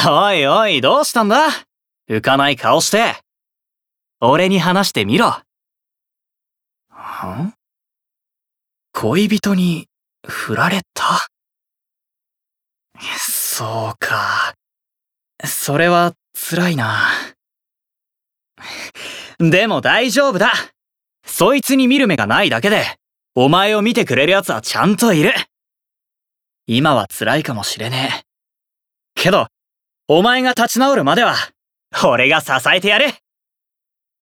おいおい、どうしたんだ？浮かない顔して。俺に話してみろ。恋人に振られた？そうか。それは辛いな。でも大丈夫だ。そいつに見る目がないだけで、お前を見てくれる奴はちゃんといる。今は辛いかもしれねえ。けど、お前が立ち直るまでは、俺が支えてやる。